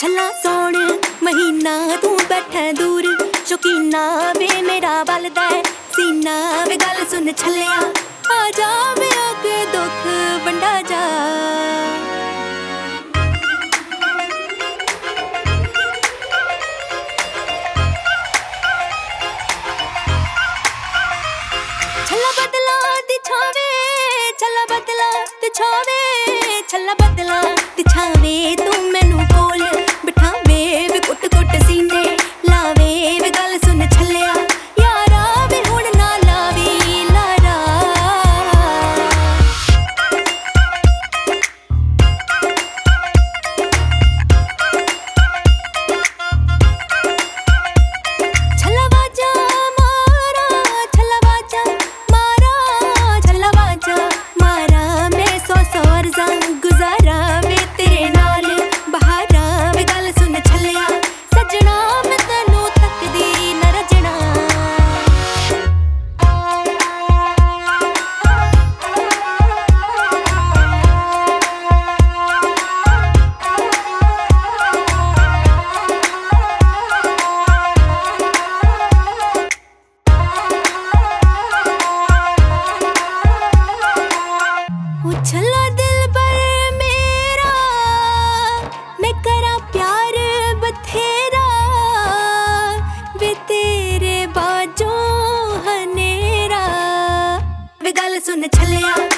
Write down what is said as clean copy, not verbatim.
छला सोण महीना तू बैठे दूर शौकीना वे मेरा बलदा सीना वे गल सुन छलिया आ जा वे आके दुख वंडा जा छला बदला दिछावे छला बदला दिछावे छला बदला दिछावे तू मैनू कोल बिठावे वे कुट कुट सीने लावे वे गल सुन छलिया यारा वे हुण ना लावी लारा छला बाजा मारा छला बाजा मारा छला बाजा मारा मैं सौ अर्ज़ा गुजारा वे तेरे नाल बहारा वे गल सुन छलिया सजना मैं तैनू तकदी न रजना छला दिल पर मेरा मैं करा प्यार बथेरा वे तेरे बाजों हनेरा वे गल सुन छलिया